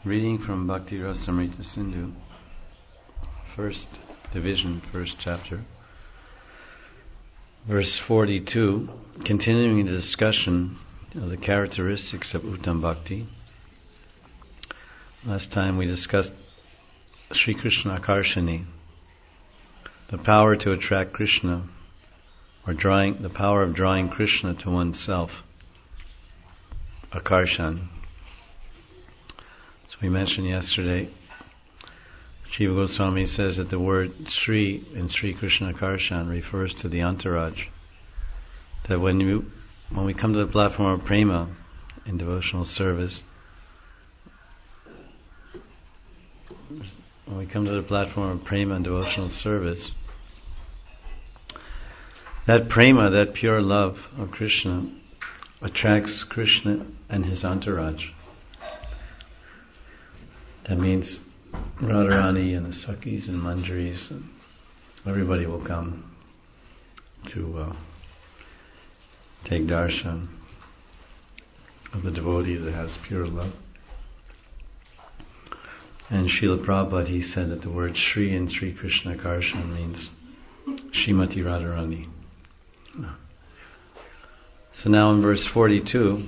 Reading from Bhakti Rasamrita Sindhu, first division, first chapter, verse 42, continuing the discussion of the characteristics of Uttam Bhakti. Last time we discussed Sri Krishna Akarshani, the power to attract Krishna, or the power of drawing Krishna to oneself, Akarshan. So we mentioned yesterday, Jiva Goswami says that the word Sri in Sri Krishna Akarshan refers to the entourage. That when we come to the platform of prema in devotional service, that prema, that pure love of Krishna, attracts Krishna and his entourage. That means Radharani and the Sakhis and Manjaris, and everybody will come to take darshan of the devotee that has pure love. And Srila Prabhupada, he said that the word Sri in Sri Krishna Akarshan means Srimati Radharani. So now in verse 42,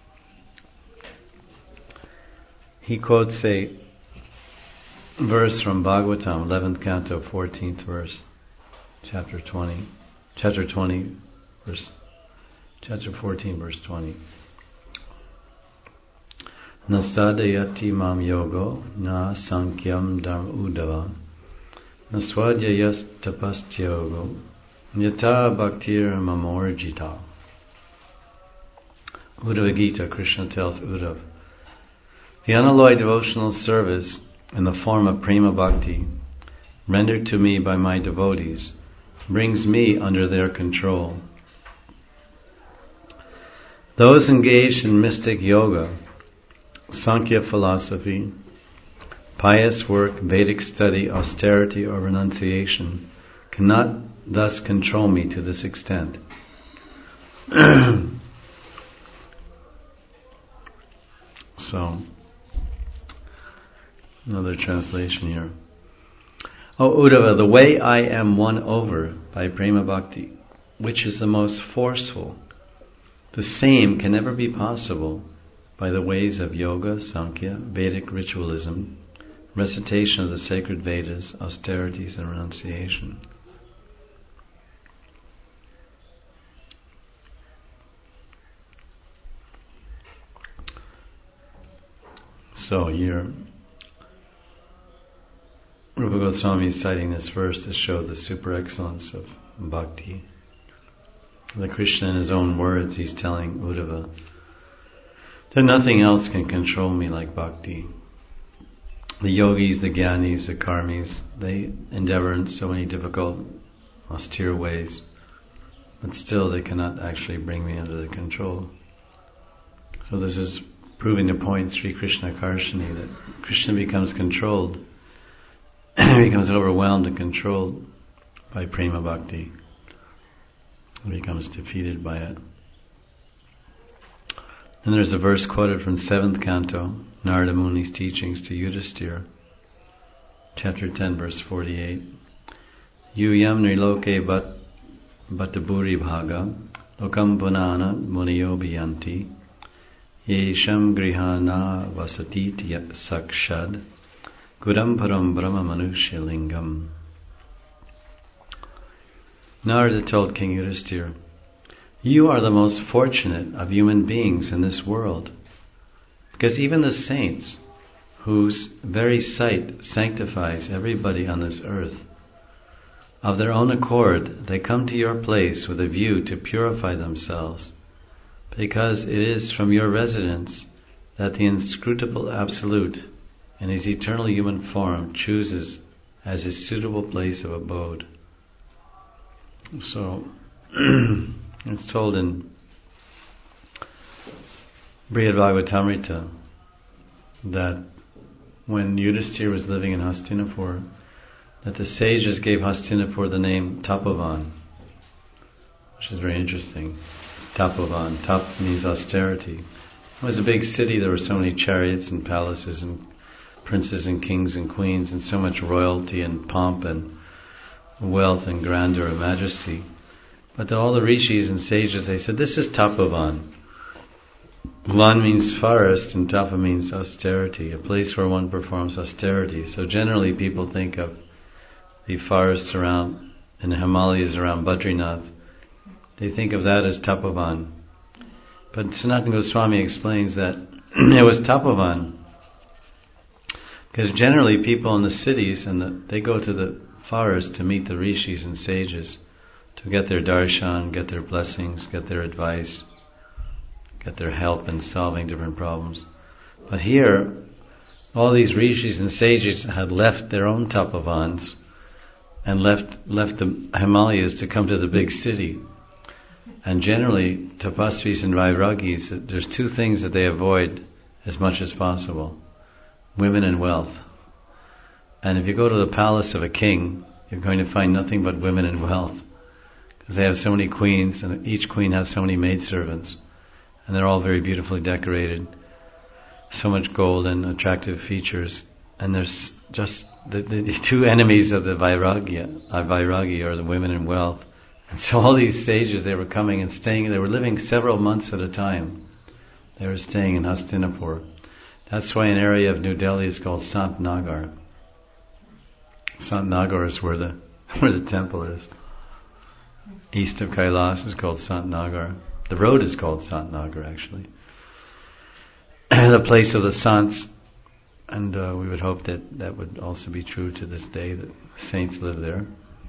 he quotes a verse from Bhagavatam, 11th canto, 14th verse, chapter 14, verse 20. Na sadayati mam yogo, na sankyam dharma udava, na swadhyayas tapastyogo, yata bhaktir mamorjita. Uddhava Gita, Krishna tells Uddhava, the unalloyed devotional service in the form of prema bhakti, rendered to me by my devotees, brings me under their control. Those engaged in mystic yoga, Sankhya philosophy, pious work, Vedic study, austerity, or renunciation cannot thus control me to this extent. So, another translation here. O Uddhava, the way I am won over by prema bhakti, which is the most forceful, the same can never be possible by the ways of yoga, Sankhya, Vedic ritualism, recitation of the sacred Vedas, austerities and renunciation. So here, Rupa Goswami is citing this verse to show the super excellence of bhakti. The Krishna, in his own words, he's telling Uddhava that nothing else can control me like bhakti. The yogis, the jnanis, the karmis, they endeavor in so many difficult, austere ways, but still they cannot actually bring me under their control. So this is proving the point, Sri Krishna Karshani, that Krishna becomes controlled, becomes overwhelmed and controlled by prema bhakti. He becomes defeated by it. Then there's a verse quoted from 7th canto, Narada Muni's teachings to Yudhisthira, chapter 10, verse 48. Yuyam nriloke bhattaburi bhaga, lokam punana muniyo bhiyanti, yesham grihana vasatit sakshad, Gudam param brahma manushya lingam. Narada told King Yudhisthira, you are the most fortunate of human beings in this world, because even the saints, whose very sight sanctifies everybody on this earth, of their own accord they come to your place with a view to purify themselves, because it is from your residence that the inscrutable Absolute in his eternal human form chooses as his suitable place of abode. So, it's told in Brihad Bhagavatamrita that when Yudhisthira was living in Hastinapur, that the sages gave Hastinapur the name Tapovan, which is very interesting. Tapovan, tap means austerity. It was a big city, there were so many chariots and palaces and princes and kings and queens and so much royalty and pomp and wealth and grandeur and majesty. But all the rishis and sages, they said, this is Tapovan. Van means forest and Tapa means austerity, a place where one performs austerity. So generally people think of the forests around, in the Himalayas around Badrinath, they think of that as Tapovan. But Sanatana Goswami explains that it was Tapovan because generally people in the cities, they go to the forest to meet the rishis and sages, to get their darshan, get their blessings, get their advice, get their help in solving different problems. But here, all these rishis and sages had left their own Tapavans and left the Himalayas to come to the big city. And generally, tapasvis and vairagis, there's two things that they avoid as much as possible: women and wealth. And if you go to the palace of a king, you're going to find nothing but women and wealth, because they have so many queens, and each queen has so many maidservants, and they're all very beautifully decorated, so much gold and attractive features. And there's just the two enemies of the vairagi are the women and wealth. And so all these sages, they were coming and staying, they were living several months at a time. They were staying in Hastinapur. That's why an area of New Delhi is called Sant Nagar. Sant Nagar is where the temple is. East of Kailas is called Sant Nagar. The road is called Sant Nagar, actually. The place of the Sants. And we would hope that would also be true to this day, that saints live there.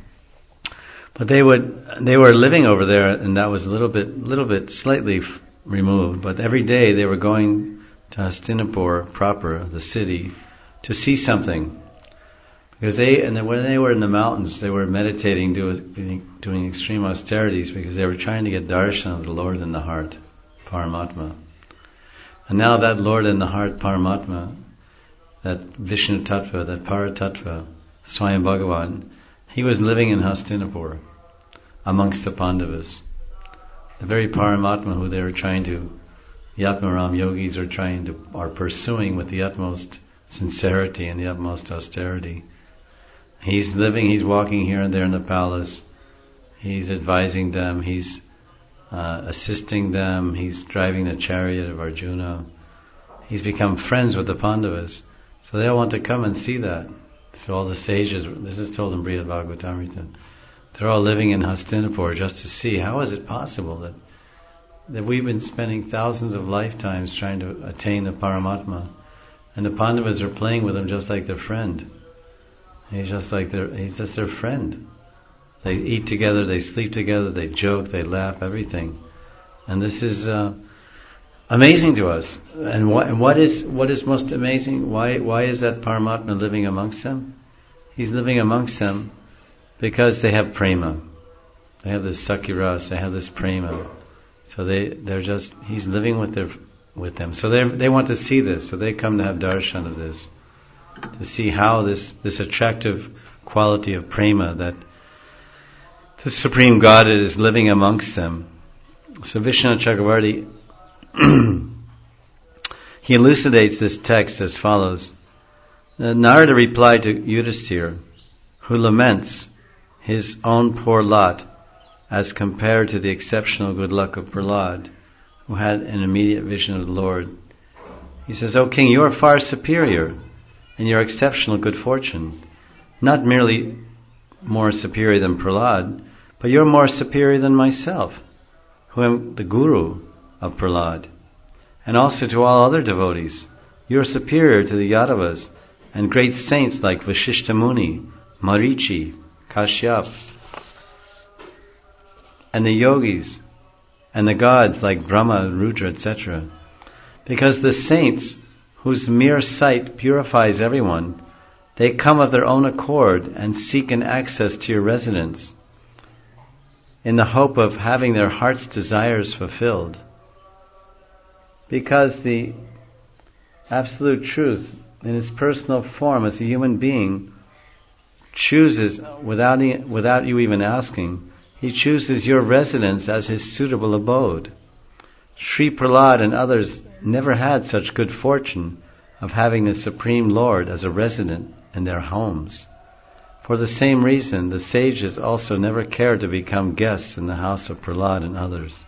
But they were living over there, and that was a little bit slightly removed. But every day they were going to Hastinapur proper, the city, to see something. Because when they were in the mountains, they were meditating, doing extreme austerities, because they were trying to get darshan of the Lord in the heart, Paramatma. And now that Lord in the heart, Paramatma, that Vishnu Tattva, that Paratattva, Swayam Bhagavan, he was living in Hastinapur amongst the Pandavas. The very Paramatma who they were trying to, the Atmaram yogis are pursuing with the utmost sincerity and the utmost austerity. He's walking here and there in the palace. He's advising them, he's assisting them, he's driving the chariot of Arjuna. He's become friends with the Pandavas. So they all want to come and see that. So all the sages, this is told in Brihad Bhagavatamrita, they're all living in Hastinapur just to see how is it possible that we've been spending thousands of lifetimes trying to attain the Paramatma, and the Pandavas are playing with him just like their friend. He's just their friend. They eat together, they sleep together, they joke, they laugh, everything. And this is amazing to us. And what is most amazing? Why is that Paramatma living amongst them? He's living amongst them because they have prema. They have this sakiras, they have this prema. So he's living with them. So they want to see this. So they come to have darshan of this, to see how this attractive quality of prema, that the Supreme God is living amongst them. So Vishnu Chakravarti he elucidates this text as follows. Narada replied to Yudhisthira, who laments his own poor lot as compared to the exceptional good luck of Prahlad, who had an immediate vision of the Lord. He says, O king, you are far superior in your exceptional good fortune. Not merely more superior than Prahlad, but you're more superior than myself, who am the guru of Prahlad, and also to all other devotees. You are superior to the Yadavas and great saints like Vasishtha Muni, Marichi, Kashyap, and the yogis, and the gods like Brahma, Rudra, etc. Because the saints, whose mere sight purifies everyone, they come of their own accord and seek an access to your residence in the hope of having their heart's desires fulfilled. Because the Absolute Truth, in his personal form as a human being, chooses, without you even asking, he chooses your residence as his suitable abode. Sri Prahlad and others never had such good fortune of having the Supreme Lord as a resident in their homes. For the same reason, the sages also never cared to become guests in the house of Prahlad and others.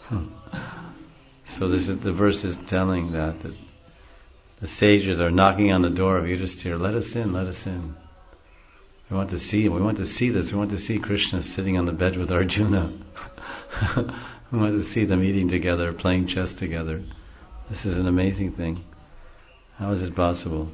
So this is the verse is telling that the sages are knocking on the door of Yudhisthira. Let us in, let us in. We want to see him. We want to see this. We want to see Krishna sitting on the bed with Arjuna. We want to see them eating together, playing chess together. This is an amazing thing. How is it possible?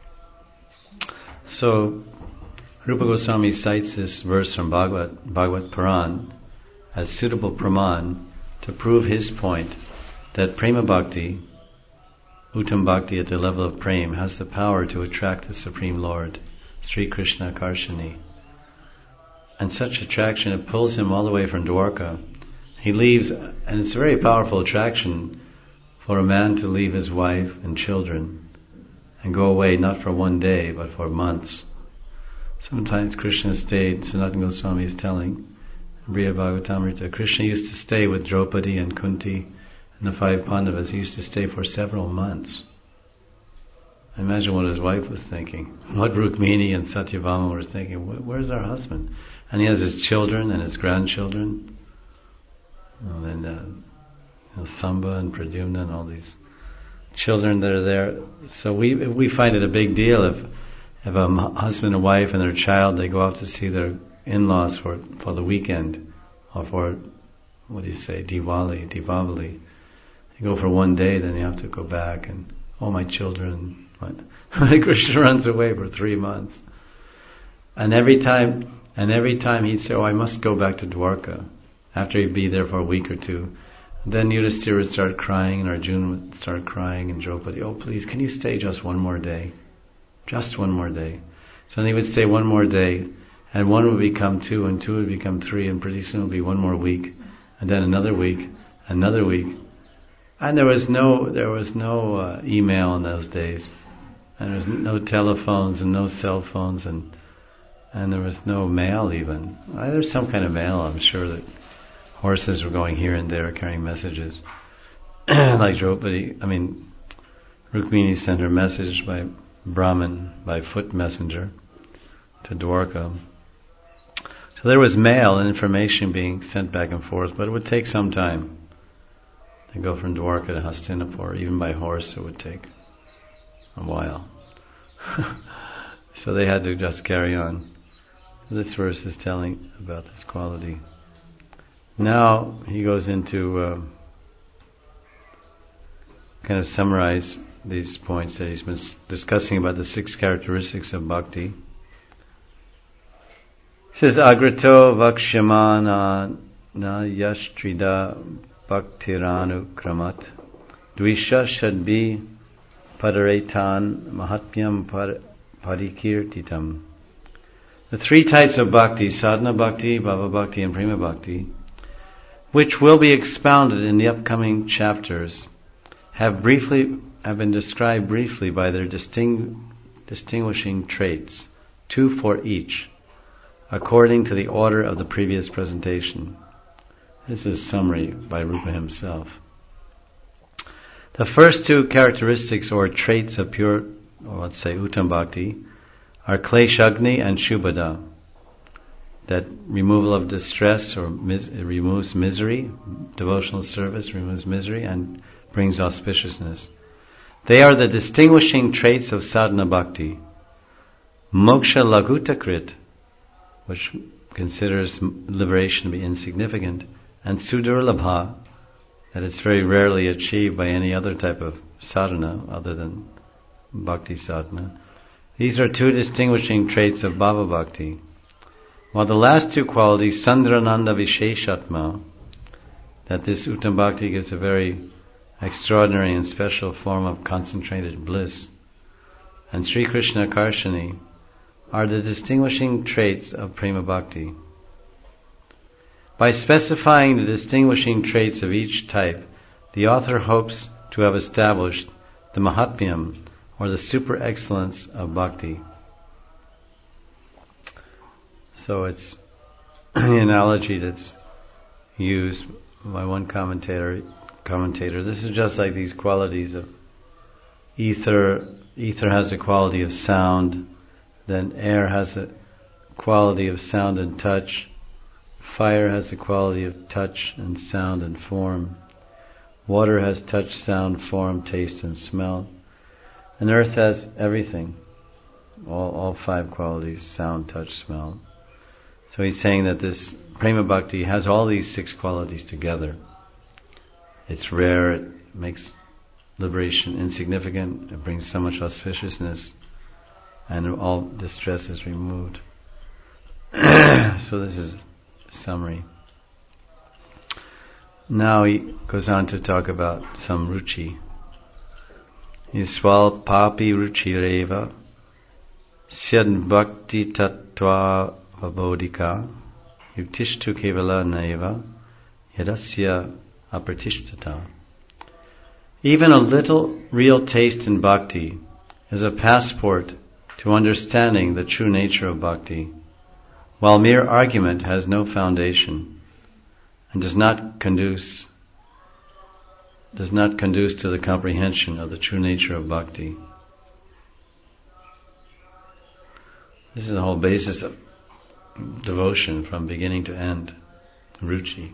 So, Rupa Goswami cites this verse from Bhagavad Puran as suitable praman to prove his point that prema bhakti, uttam bhakti at the level of prem, has the power to attract the Supreme Lord, Sri Krishna Karshani. And such attraction, it pulls him all the way from Dwarka. He leaves, and it's a very powerful attraction for a man to leave his wife and children and go away not for one day but for months. Sometimes Krishna stayed, Sanatana Goswami is telling, Briya Bhagavatamrita, Krishna used to stay with Draupadi and Kunti and the 5 Pandavas. He used to stay for several months. Imagine what his wife was thinking, what Rukmini and Satyabhama were thinking. Where's our husband? And he has his children and his grandchildren. And Samba and Pradyumna and all these children that are there. So we find it a big deal if a husband and wife and their child, they go out to see their in-laws for the weekend, or for, Diwali. You go for one day, then you have to go back and, my children. Krishna runs away for 3 months. And every time he'd say, I must go back to Dwarka, after he'd be there for a week or two. Then Yudhisthira would start crying, and Arjuna would start crying, and Draupadi, please, can you stay just one more day? Just one more day. So then he would stay one more day, and 1 would become 2, and 2 would become 3, and pretty soon it would be 1 more week, and then another week, another week. And there was no email in those days, and there was no telephones and no cell phones, and there was no mail even. There was some kind of mail, I'm sure, that horses were going here and there carrying messages. Like Rukmini sent her message by Brahman, by foot messenger, to Dwarka. So there was mail and information being sent back and forth, but it would take some time to go from Dwarka to Hastinapur. Even by horse it would take a while. So they had to just carry on. This verse is telling about this quality. Now he goes into kind of summarize these points that he's been discussing about the 6 characteristics of bhakti. He says, Agrato vakshyamana na yashtrida bhaktiranu kramat dvisha shadbi padaretan mahatmyam parikirtitam. The 3 types of bhakti, sadhana bhakti, bhava bhakti, and prema bhakti, which will be expounded in the upcoming chapters, have been described briefly by their distinguishing traits, 2 for each, according to the order of the previous presentation. This is a summary by Rupa himself. The first 2 characteristics or traits of pure, or let's say uttam bhakti, are kleshagni and shubhada, that removal of distress or it removes misery, devotional service removes misery and brings auspiciousness. They are the distinguishing traits of sadhana bhakti. Moksha lagutakrit, which considers liberation to be insignificant, and sudurlabha, that it's very rarely achieved by any other type of sadhana other than bhakti sadhana. These are 2 distinguishing traits of bhava bhakti. While the last 2 qualities, Sandrananda Visheshatma, that this uttam bhakti gives a very extraordinary and special form of concentrated bliss, and Sri Krishna Karshani, are the distinguishing traits of prema bhakti. By specifying the distinguishing traits of each type, the author hopes to have established the mahatmyam, or the super excellence of bhakti. So it's the analogy that's used by one commentator. This is just like these qualities of ether has the quality of sound, then air has the quality of sound and touch, fire has the quality of touch and sound and form, water has touch, sound, form, taste and smell, and earth has everything, all five qualities, sound, touch, smell. So he's saying that this Prema Bhakti has all these six qualities together. It's rare, it makes liberation insignificant, it brings so much auspiciousness, and all distress is removed. So this is a summary. Now he goes on to talk about some ruchi. Iswal papi ruchi reva syad bhakti tattva vabodhika yuktishtu kevala naiva yadasya apratishtata. Even a little real taste in bhakti is a passport to understanding the true nature of bhakti, while mere argument has no foundation and does not conduce to the comprehension of the true nature of bhakti. This is the whole basis of devotion from beginning to end, ruchi.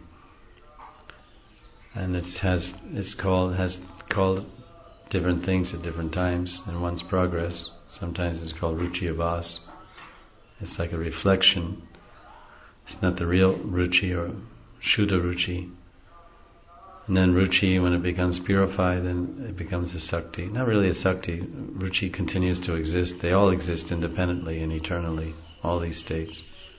And it has called different things at different times in one's progress. Sometimes it's called ruchi abhas. It's like a reflection. It's not the real ruchi or shuddha ruchi. And then ruchi, when it becomes purified, then it becomes a sakti. Not really a sakti. Ruchi continues to exist. They all exist independently and eternally, all these states.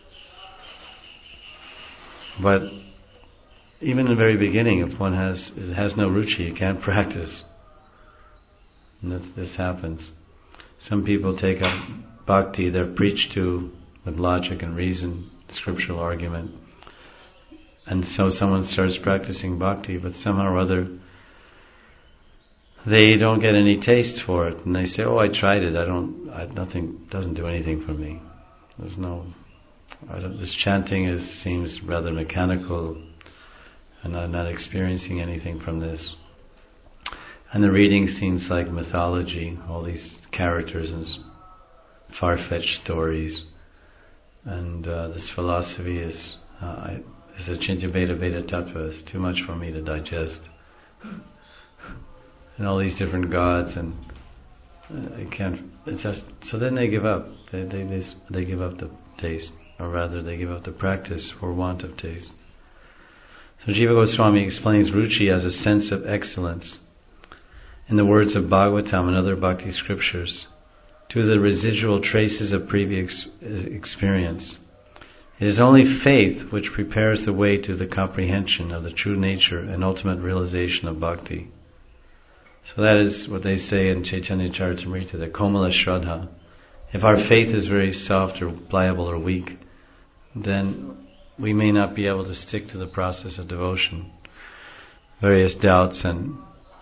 But even in the very beginning, if it has no ruchi, it can't practice. And this happens. Some people take up bhakti, they're preached to with logic and reason, scriptural argument. And so someone starts practicing bhakti, but somehow or other they don't get any taste for it, and they say, "Oh, I tried it. Nothing doesn't do anything for me. This chanting seems rather mechanical, and I'm not experiencing anything from this. And the reading seems like mythology, all these characters and far-fetched stories, and this philosophy is a Chintya Bheda Tattva. It's too much for me to digest. And all these different gods, and I can't. It's just so. Then they give up. They give up the taste, or rather, they give up the practice for want of taste. So Jiva Goswami explains ruchi as a sense of excellence. In the words of Bhagavatam and other bhakti scriptures, to the residual traces of previous experience. It is only faith which prepares the way to the comprehension of the true nature and ultimate realization of bhakti. So that is what they say in Chaitanya Charitamrita, the Komala Shraddha. If our faith is very soft or pliable or weak, then we may not be able to stick to the process of devotion. Various doubts and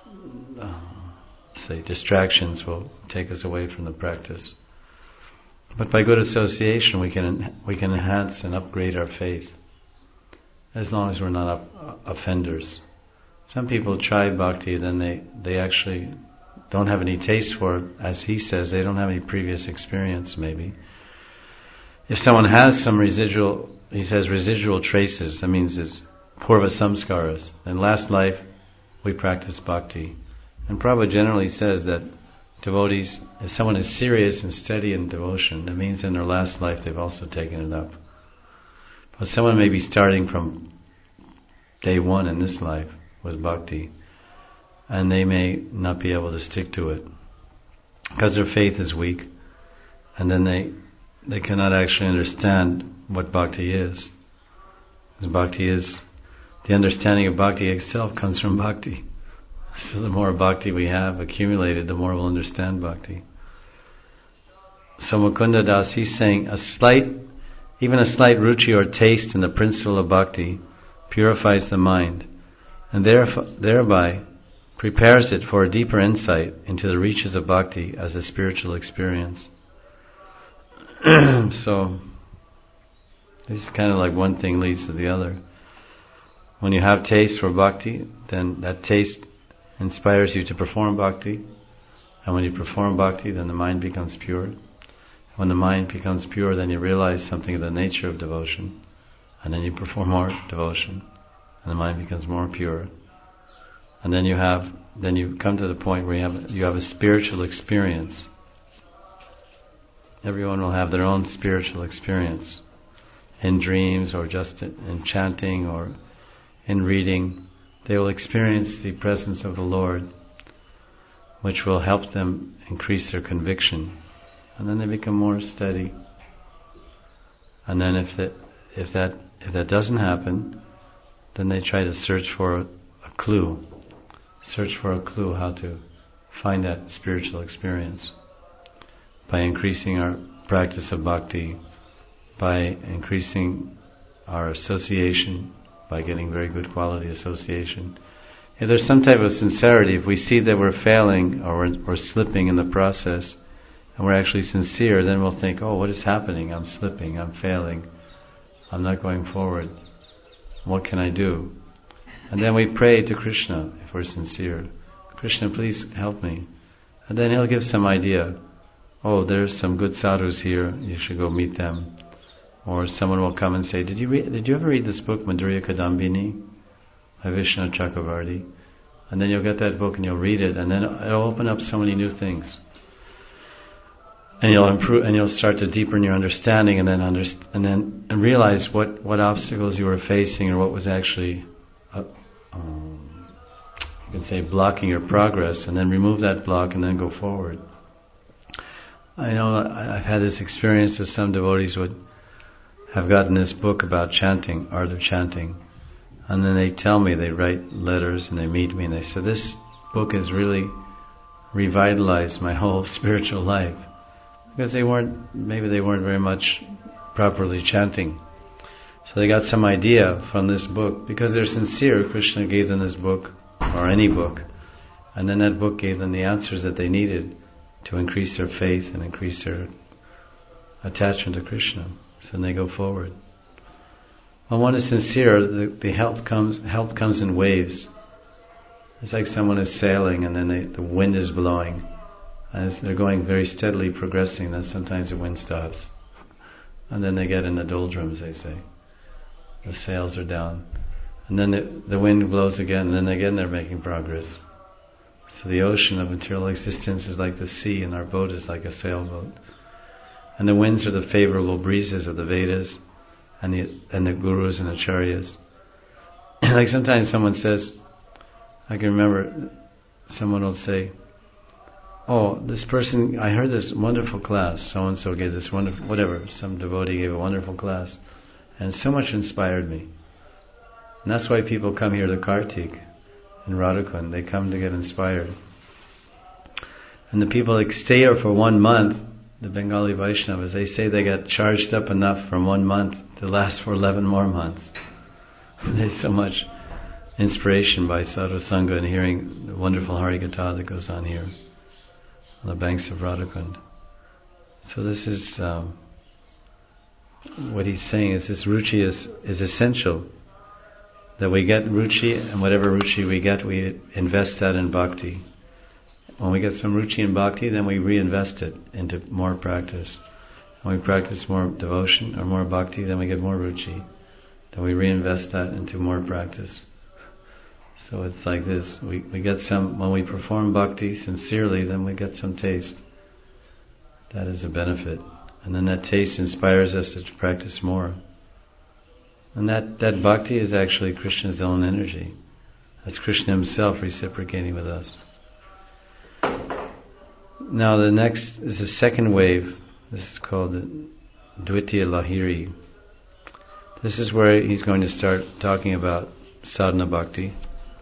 distractions will take us away from the practice. But by good association, we can enhance and upgrade our faith, as long as we're not offenders. Some people try bhakti, then they actually don't have any taste for it. As he says, they don't have any previous experience, maybe. If someone has some residual traces, that means it's purva samskaras. In last life, we practice bhakti. And Prabhupada generally says that devotees, if someone is serious and steady in devotion, that means in their last life they've also taken it up. But someone may be starting from day one in this life with bhakti, and they may not be able to stick to it because their faith is weak, and then they cannot actually understand what bhakti is. Because bhakti is, the understanding of bhakti itself comes from bhakti. So the more bhakti we have accumulated, the more we'll understand bhakti. So Mukunda Das, he's saying even a slight ruchi or taste in the principle of bhakti purifies the mind, and thereby prepares it for a deeper insight into the reaches of bhakti as a spiritual experience. So this is kind of like one thing leads to the other. When you have taste for bhakti, then that taste inspires you to perform bhakti, And when you perform bhakti, then the mind becomes pure. When the mind becomes pure, then you realize something of the nature of devotion. And then you perform more devotion. And the mind becomes more pure. And then you come to the point where you have a spiritual experience. Everyone will have their own spiritual experience. In dreams, or just in chanting, or in reading. They will experience the presence of the Lord, which will help them increase their conviction. And then they become more steady. And then if that doesn't happen, then they try to search for a clue how to find that spiritual experience. By increasing our practice of bhakti, by increasing our association, by getting very good quality association. If there's some type of sincerity, if we see that we're failing or we're slipping in the process, and we're actually sincere, then we'll think, oh, what is happening? I'm slipping, I'm failing, I'm not going forward. What can I do? And then we pray to Krishna, if we're sincere. Krishna, please help me. And then he'll give some idea. Oh, there's some good sadhus here, you should go meet them. Or someone will come and say, did you ever read this book, Madhurya Kadambini, by Vishnu Chakravarti? And then you'll get that book and you'll read it, and then it'll open up so many new things. And you'll improve, and you'll start to deepen your understanding, and then realize what obstacles you were facing, or what was actually, you can say, blocking your progress, and then remove that block, and then go forward. I know I've had this experience with some devotees would have gotten this book about chanting, art of chanting, and then they tell me, they write letters and they meet me and they say, this book has really revitalized my whole spiritual life, because maybe they weren't very much properly chanting. So they got some idea from this book. Because they're sincere, Krishna gave them this book, or any book, and then that book gave them the answers that they needed to increase their faith and increase their attachment to Krishna. So then they go forward. When one is sincere, the help comes in waves. It's like someone is sailing and then the wind is blowing. As they're going very steadily progressing, then sometimes the wind stops. And then they get in the doldrums, they say. The sails are down. And then the wind blows again, and then again they're making progress. So the ocean of material existence is like the sea, and our boat is like a sailboat. And the winds are the favorable breezes of the Vedas, and the gurus and acharyas. Like sometimes someone says, I can remember someone will say, oh, this person, I heard this wonderful class, so-and-so gave this wonderful, whatever, some devotee gave a wonderful class, and so much inspired me. And that's why people come here to Kartik in Radhakund. They come to get inspired. And the people that stay here for 1 month, the Bengali Vaishnavas, they say they got charged up enough from 1 month to last for 11 more months. There's so much inspiration by Sadhu Sangha and hearing the wonderful Harikatha that goes on here on the banks of Radhakund. So this is what he's saying is this ruchi is essential. That we get ruchi, and whatever ruchi we get, we invest that in bhakti. When we get some ruchi in bhakti, then we reinvest it into more practice. When we practice more devotion or more bhakti, then we get more ruchi. Then we reinvest that into more practice. So it's like this. We get some, when we perform bhakti sincerely, then we get some taste. That is a benefit. And then that taste inspires us to practice more. And that bhakti is actually Krishna's own energy. That's Krishna himself reciprocating with us. Now the next is the second wave. This is called the Dvitiya Lahiri. This is where he's going to start talking about sadhana bhakti.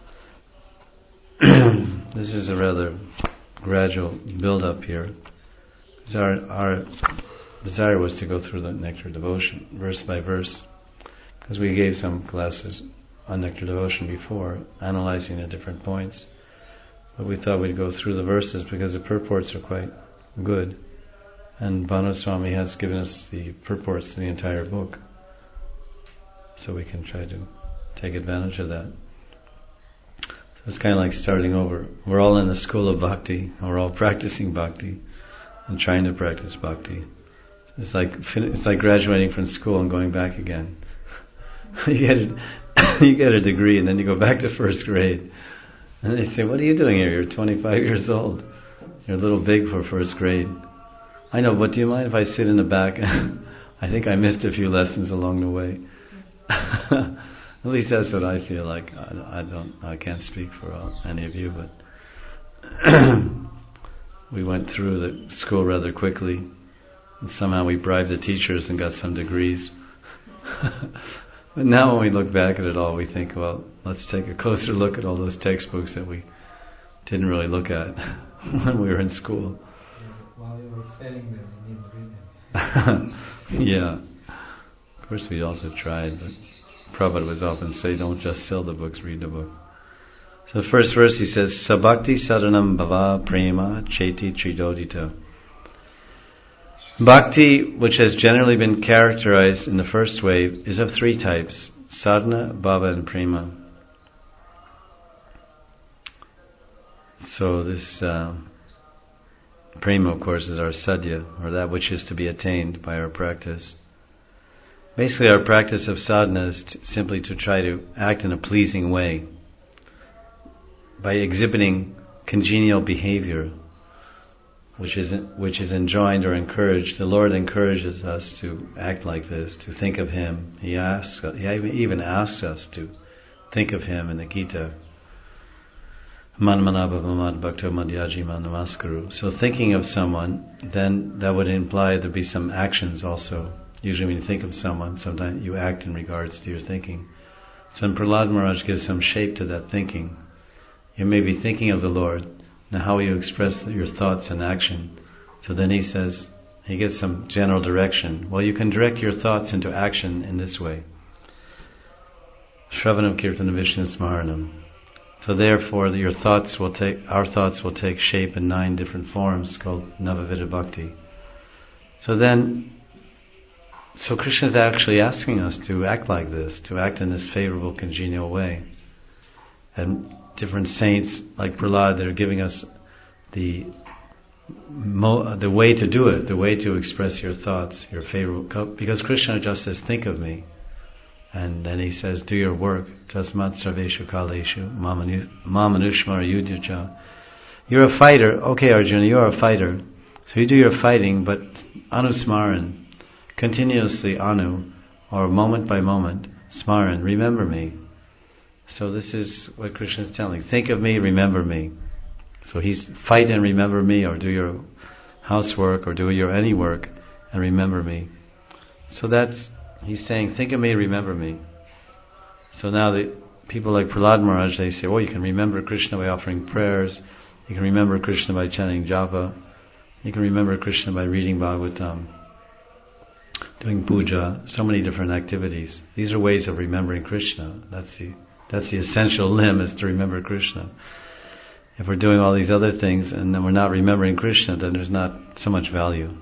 This is a rather gradual build-up here. Because our desire was to go through the Nectar Devotion, verse by verse. Because we gave some classes on Nectar Devotion before, analyzing the different points. But we thought we'd go through the verses because the purports are quite good. And Bhanu Swami has given us the purports to the entire book. So we can try to take advantage of that. So it's kind of like starting over. We're all in the school of bhakti, and we're all practicing bhakti and trying to practice bhakti. It's like graduating from school and going back again. You get a degree and then you go back to first grade. And they say, "What are you doing here? You're 25 years old. You're a little big for first grade." I know, but do you mind if I sit in the back? I think I missed a few lessons along the way. At least that's what I feel like. I can't speak for any of you, but we went through the school rather quickly, and somehow we bribed the teachers and got some degrees. But now when we look back at it all, we think, well, let's take a closer look at all those textbooks that we didn't really look at when we were in school. While you were selling them, you didn't read them. Yeah. Of course we also tried, but Prabhupada was often say, don't just sell the books, read the book. So the first verse he says, Sabhakti saranam bhava prema cheti tridodita. Bhakti, which has generally been characterized in the first wave, is of three types: sadhana, bhava, and prema. So this prema, of course, is our sadhya, or that which is to be attained by our practice. Basically, our practice of sadhana is simply to try to act in a pleasing way by exhibiting congenial behavior, which is enjoined or encouraged. The Lord encourages us to act like this, to think of Him. He even asks us to think of Him in the Gita. Manmanabhavamad bhakto madhyajiman namaskaru. So thinking of someone, then that would imply there'd be some actions also. Usually when you think of someone, sometimes you act in regards to your thinking. So Prahlad Maharaj gives some shape to that thinking. You may be thinking of the Lord. Now how will you express your thoughts and action? So then he says, he gives some general direction. Well, you can direct your thoughts into action in this way. Shravanam Kirtanam Vishnu Smaranam. So therefore our thoughts will take shape in 9 different forms called Navavidha Bhakti. So Krishna is actually asking us to act like this, to act in this favorable, congenial way. And different saints like Prahlad, they're giving us the way to do it, the way to express your thoughts, your favorable. Because Krishna just says, "Think of me," and then he says, "Do your work." Tasmat sarveshu kaleshu mamanushmara yudhyacha. You're a fighter, okay, Arjuna, you're a fighter. So you do your fighting, but anusmaran, continuously or moment by moment, smaran, remember me. So this is what Krishna is telling. Think of me, remember me. So he's fight and remember me, or do your housework, or do your any work, and remember me. So he's saying, think of me, remember me. So now the people like Prahlad Maharaj, they say, you can remember Krishna by offering prayers, you can remember Krishna by chanting japa, you can remember Krishna by reading Bhagavatam, doing puja, so many different activities. These are ways of remembering Krishna. That's the essential limb, is to remember Krishna. If we're doing all these other things and then we're not remembering Krishna, then there's not so much value.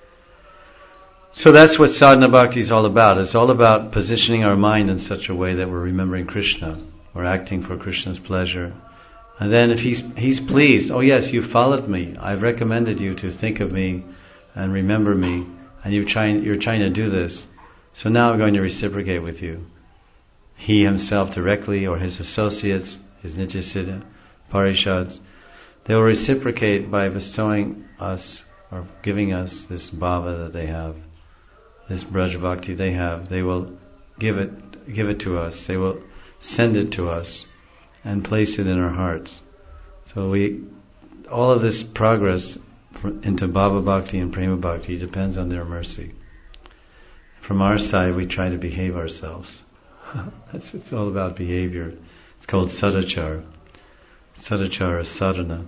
So that's what sadhana bhakti is all about. It's all about positioning our mind in such a way that we're remembering Krishna. We're acting for Krishna's pleasure. And then if He's pleased, oh yes, you followed me. I've recommended you to think of me and remember me, and you're trying to do this. So now I'm going to reciprocate with you. He himself directly, or his associates, his Nityasiddha, Parishads, they will reciprocate by bestowing us or giving us this bhava that they have, this Braj Bhakti they have. They will give it to us. They will send it to us and place it in our hearts. So all of this progress into Bhava Bhakti and Prema Bhakti depends on their mercy. From our side, we try to behave ourselves. It's all about behavior. It's called sadachara. Sadachara, sadhana.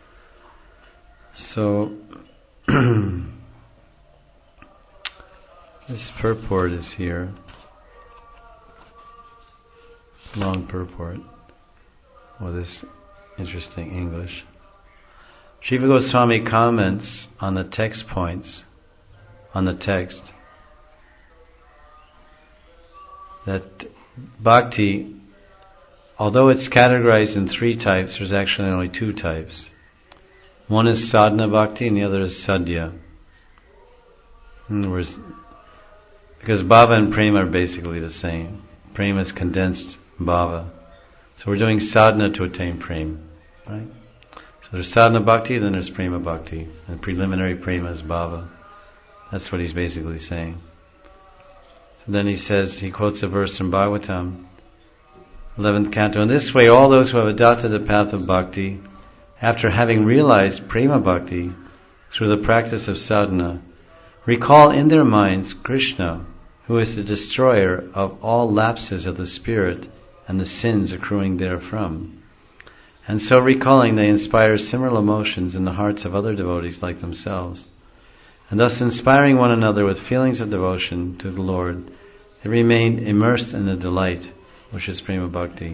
So, this purport is here. Long purport. This interesting English. Jiva Goswami comments on the text points, on the text, that bhakti although it's categorized in 3 types, there's actually only 2 types. One is sadhana bhakti and the other is sadhya. In other words, because bhava and prema are basically the same. Prema is condensed bhava. So we're doing sadhana to attain prema, right? So there's sadhana bhakti, then there's prema bhakti. And preliminary prema is bhava. That's what he's basically saying. So then he quotes a verse from Bhagavatam, 11th canto. In this way, all those who have adopted the path of bhakti, after having realized prema bhakti through the practice of sadhana, recall in their minds Krishna, who is the destroyer of all lapses of the spirit and the sins accruing therefrom. And so recalling, they inspire similar emotions in the hearts of other devotees like themselves. And thus inspiring one another with feelings of devotion to the Lord, they remain immersed in the delight, which is prema bhakti.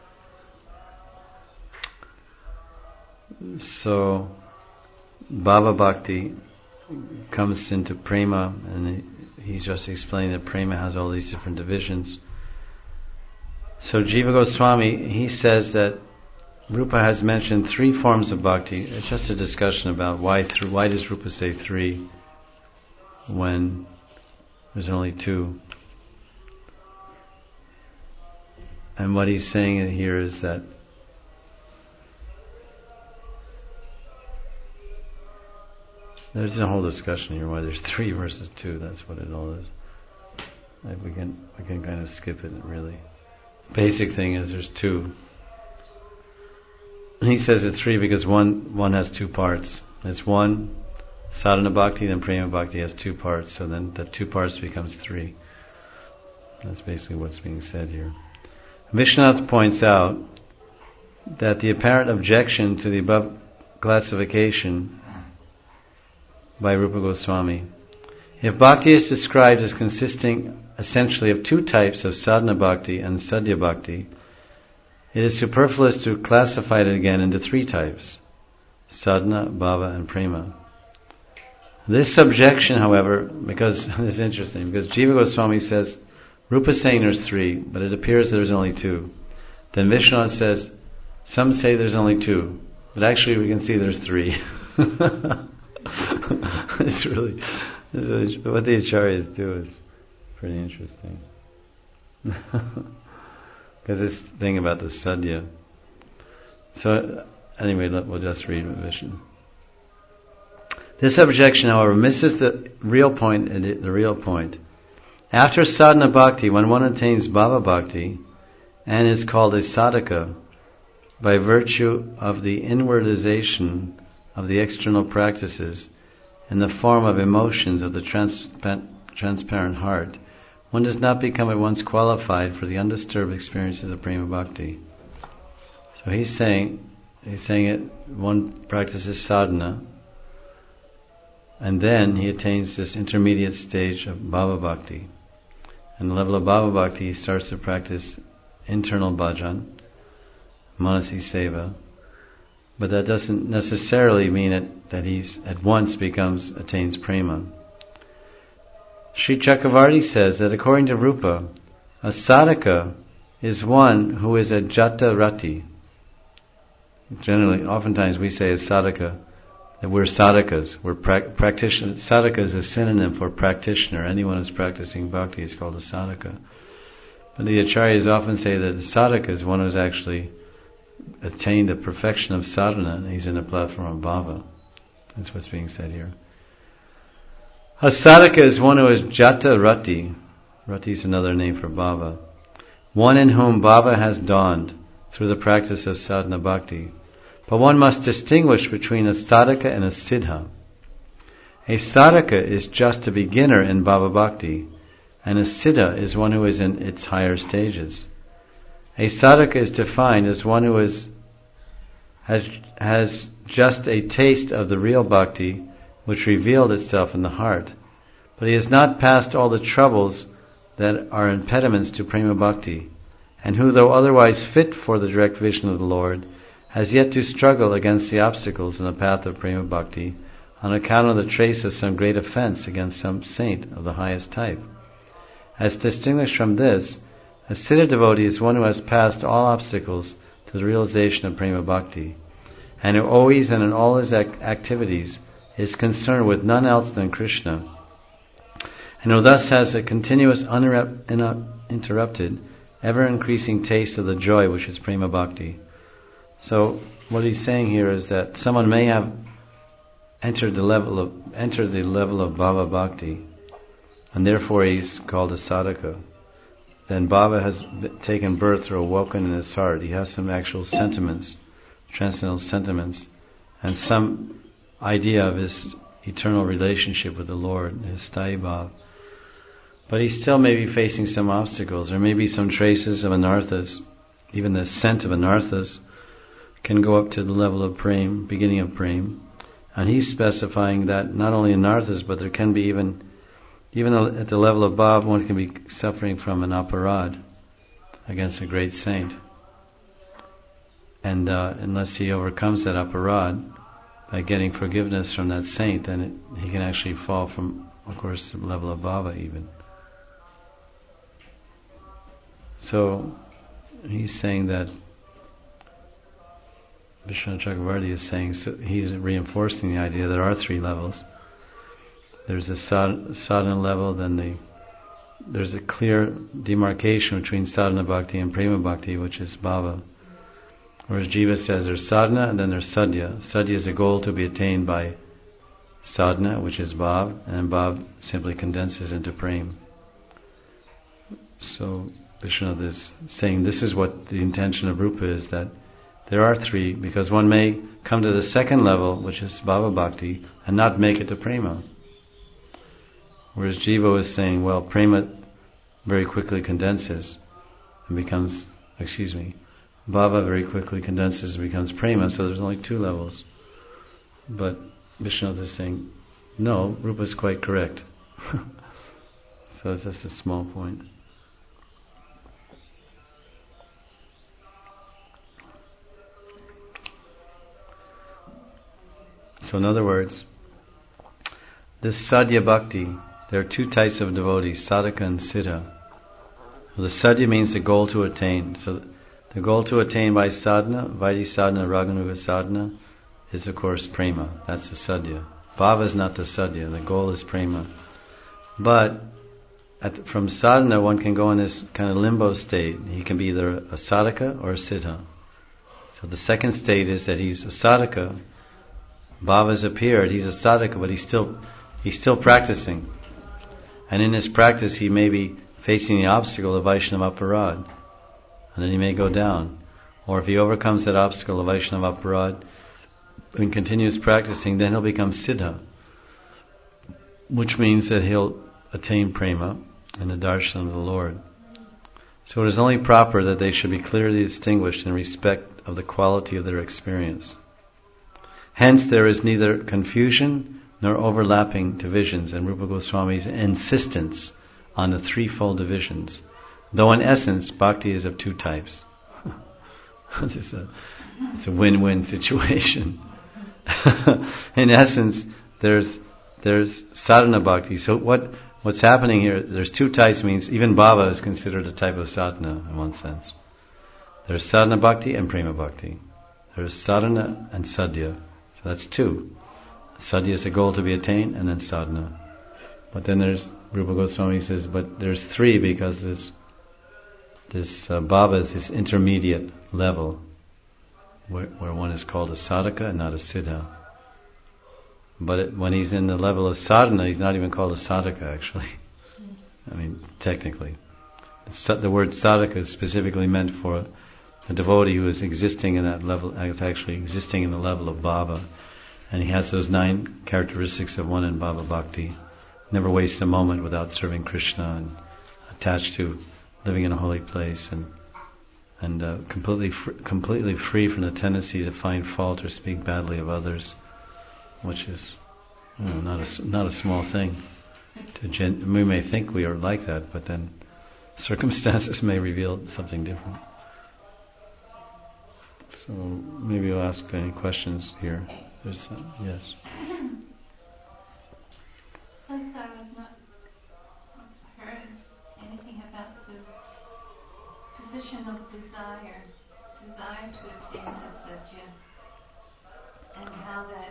So, bhava bhakti comes into prema, and he's just explaining that prema has all these different divisions. So Jiva Goswami, he says that Rupa has mentioned 3 forms of bhakti. It's just a discussion about why does Rupa say 3 when there's only 2. And what he's saying here is that there's a whole discussion here why there's 3 versus 2. That's what it all is. We can kind of skip it, really. Basic thing is there's 2. He says it 3 because one has 2 parts. It's 1 sadhana bhakti, then prema bhakti has 2 parts. So then the 2 parts becomes 3. That's basically what's being said here. Vishwanath points out that the apparent objection to the above classification by Rupa Goswami, if bhakti is described as consisting essentially of 2 types of sadhana bhakti and sadhya bhakti, it is superfluous to classify it again into 3 types: sadhana, bhava, and prema. This objection, however, because this is interesting, because Jiva Goswami says Rupa is saying there's 3, but it appears there's only 2. Then Vishwanath says, some say there's only 2, but actually we can see there's 3. It's really, what the acharyas do is pretty interesting. Because this thing about the sadhya. So, anyway, we'll just read Vishnu. This objection, however, misses the real point. After sadhana bhakti, when one attains bhava bhakti and is called a sadhaka by virtue of the inwardization of the external practices in the form of emotions of the transparent heart, one does not become at once qualified for the undisturbed experiences of prema bhakti. So he's saying it, one practices sadhana, and then he attains this intermediate stage of bhava bhakti. And the level of bhava bhakti, he starts to practice internal bhajan, manasi seva, but that doesn't necessarily mean that he's at once attains prema. Sri Chakravarti says that according to Rupa, a sadhaka is one who is a jata rati. Generally, oftentimes we say a sadhaka, that we're sadhakas, we're practitioners. Sadhaka is a synonym for practitioner. Anyone who's practicing bhakti is called a sadhaka. But the acharyas often say that a sadhaka is one who's actually attained the perfection of sadhana, and he's in the platform of bhava. That's what's being said here. A sadhaka is one who is jata rati. Rati is another name for bhava. One in whom bhava has dawned through the practice of sadhana bhakti. But one must distinguish between a sadhaka and a siddha. A sadhaka is just a beginner in bhava bhakti, and a siddha is one who is in its higher stages. A sadhaka is defined as one who has just a taste of the real bhakti which revealed itself in the heart, but he has not passed all the troubles that are impediments to prema bhakti, and who, though otherwise fit for the direct vision of the Lord, has yet to struggle against the obstacles in the path of prema bhakti on account of the trace of some great offense against some saint of the highest type. As distinguished from this, A Siddha devotee is one who has passed all obstacles to the realization of Prema Bhakti, and who always and in all his activities is concerned with none else than Krishna, and who thus has a continuous, uninterrupted, ever-increasing taste of the joy which is Prema Bhakti. So, what he's saying here is that someone may have entered the level of Bhava Bhakti, and therefore he's called a sadhaka. Then Bhava has taken birth or awoken in his heart. He has some actual sentiments, transcendental sentiments, and some idea of his eternal relationship with the Lord, his Sthayi Bhav. But he still may be facing some obstacles. There may be some traces of anarthas. Even the scent of anarthas can go up to the level of prem, beginning of prem. And he's specifying that not only anarthas, but there can be even at the level of bhav, one can be suffering from an aparad against a great saint. And unless he overcomes that aparad by getting forgiveness from that saint, then he can actually fall from, of course, the level of bhava even. So he's saying that Vishnu Chakravarti is saying, so he's reinforcing the idea there are three levels. There's a sadhana level, then there's a clear demarcation between sadhana bhakti and prema bhakti, which is bhava. Whereas Jiva says there's sadhana and then there's sadhya. Sadhya is a goal to be attained by sadhana, which is bhav, and bhav simply condenses into prem. So Vishnu is saying this is what the intention of Rupa is, that there are three, because one may come to the second level, which is bhava bhakti, and not make it to prema. Whereas Jiva is saying, well, prema very quickly condenses and becomes, bhava very quickly condenses and becomes prema, so there's only two levels. But Vishnu is saying, no, Rupa is quite correct. So it's just a small point. So in other words, this sadhya bhakti, there are two types of devotees, sadhaka and siddha. So the sadhya means the goal to attain. So the goal to attain by sadhana, vaidhi sadhana, raganuga sadhana, is of course prema. That's the sadhya. Bhava is not the sadhya. The goal is prema. But from sadhana, one can go in this kind of limbo state. He can be either a sadhaka or a siddha. So the second state is that he's a sadhaka. Bhava has appeared. He's a sadhaka, but he's still practicing. And in his practice, he may be facing the obstacle of Vaishnava aparad, and then he may go down. Or if he overcomes that obstacle of Vaishnava aparad and continues practicing, then he'll become siddha, which means that he'll attain prema and the darshan of the Lord. So it is only proper that they should be clearly distinguished in respect of the quality of their experience. Hence there is neither confusion nor overlapping divisions in Rupa Goswami's insistence on the threefold divisions, though in essence bhakti is of two types. It's a win-win situation. In essence, there's sadhana bhakti. So what's happening here, there's two types, means even bhava is considered a type of sadhana in one sense. There's sadhana bhakti and prema bhakti. There's sadhana and sadhya. So that's two. Sadhya is a goal to be attained, and then sadhana. But then there's, Rupa Goswami says, but there's three, because this bhava is this intermediate level where one is called a sadhaka and not a siddha. But when he's in the level of sadhana, he's not even called a sadhaka actually. Technically. The word sadhaka is specifically meant for a devotee who is existing in that level, actually existing in the level of bhava. And he has those 9 characteristics of one in bhava bhakti. Never waste a moment without serving Krishna, and attached to living in a holy place, and completely free from the tendency to find fault or speak badly of others, which is not a small thing. We may think we are like that, but then circumstances may reveal something different. So maybe I'll ask any questions here. There's yes. So far I've not heard anything about the notion of desire to attain the sadhya, and how that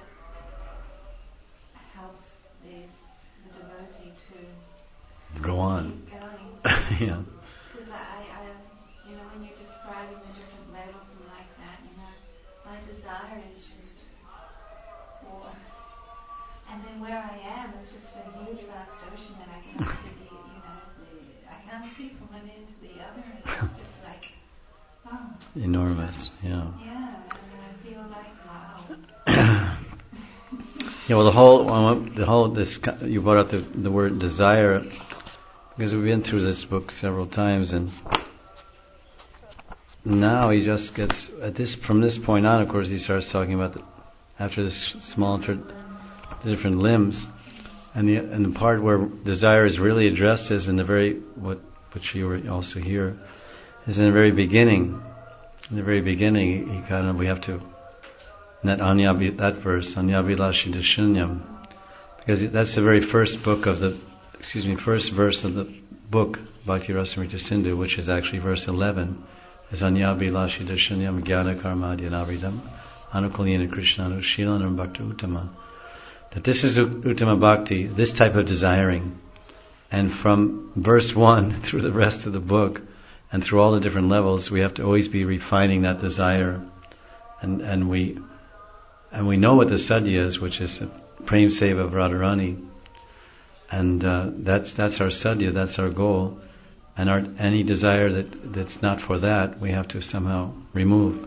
helps the devotee to go on. keep going. Yeah. Because I, when you're describing the different levels and like that, my desire is just for, and then where I am is just a huge vast ocean that I can't see I can't see from one end to the other, and it's just like, oh. Enormous, yeah. Yeah, and I feel like, wow. Yeah, well, you brought up the word desire, because we've been through this book several times, and now he just gets, from this point on, of course, he starts talking about after this small, the different limbs, and the part where desire is really addressed is in the very, which you were also here, is in the very beginning. In the very beginning, we have to, that verse, Anyabilashi Dashunyam, because that's the very first first verse of the book, Bhakti Rasamrita Sindhu, which is actually verse 11, is Anyabilashi Dashunyam Gyana Karmadya Navidam Anukulyena Krishnanu Shilanam Bhakta Uttama. That this is Uttama Bhakti, this type of desiring. And from verse 1 through the rest of the book, and through all the different levels, we have to always be refining that desire. And we know what the sadhya is, which is Prem Seva of Radharani. And that's our sadhya, that's our goal. And any desire that's not for that, we have to somehow remove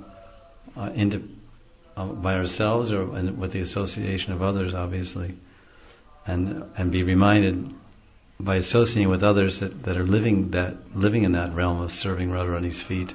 by ourselves or with the association of others, obviously, and be reminded by associating with others that are living in that realm of serving Radharani's feet,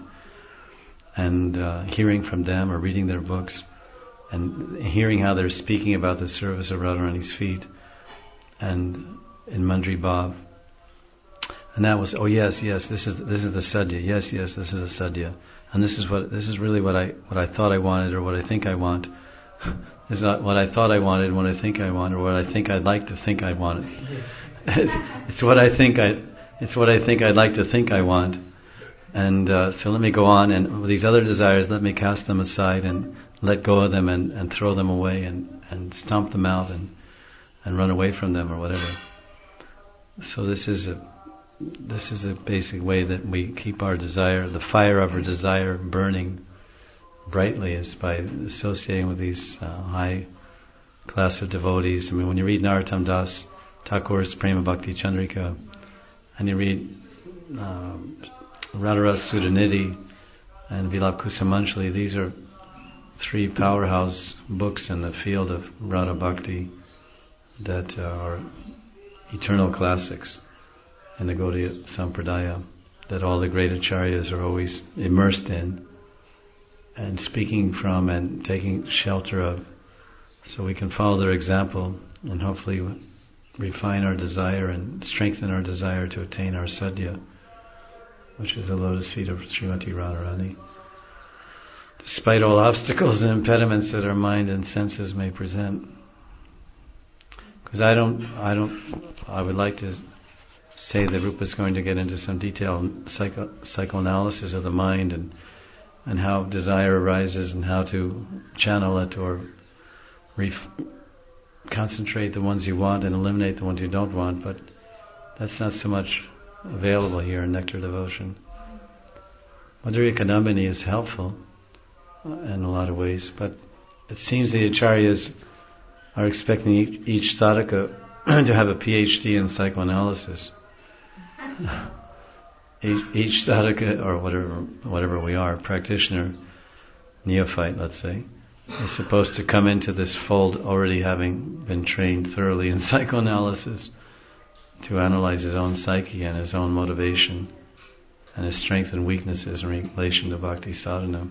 and hearing from them or reading their books, and hearing how they're speaking about the service of Radharani's feet, and in Mandri Bhav. And that was, yes, this is the sadhya. Yes, this is a sadhya. And this is really what I thought I wanted, or what I think I want. It's not what I thought I wanted and what I think I want, or what I think I'd like to think I wanted. It's what I think I'd like to think I want. And so let me go on, and with these other desires, let me cast them aside and let go of them and throw them away and stomp them out and run away from them or whatever. So this is the basic way that we keep our desire, the fire of our desire, burning brightly, is by associating with these high class of devotees. I mean, when you read Narottam Das Thakur's Prema Bhakti Chandrika, and you read Radharas Sudhanidhi and Vilap Kusumanjali, these are three powerhouse books in the field of Radha Bhakti that are eternal classics in the Gaudiya Sampradaya, that all the great acharyas are always immersed in and speaking from and taking shelter of, so we can follow their example and hopefully refine our desire and strengthen our desire to attain our sadhya, which is the lotus feet of Srimati Radharani, despite all obstacles and impediments that our mind and senses may present. Because I would like to say that Rupa is going to get into some detailed psychoanalysis of the mind and how desire arises and how to channel it or concentrate the ones you want and eliminate the ones you don't want, but that's not so much available here in Nectar Devotion. Madhurya Kadambini is helpful in a lot of ways, but it seems the acharyas are expecting each sadhaka to have a PhD in psychoanalysis. Each sadhaka, or whatever we are, practitioner, neophyte, let's say, is supposed to come into this fold already having been trained thoroughly in psychoanalysis to analyze his own psyche and his own motivation and his strengths and weaknesses in relation to bhakti sadhana.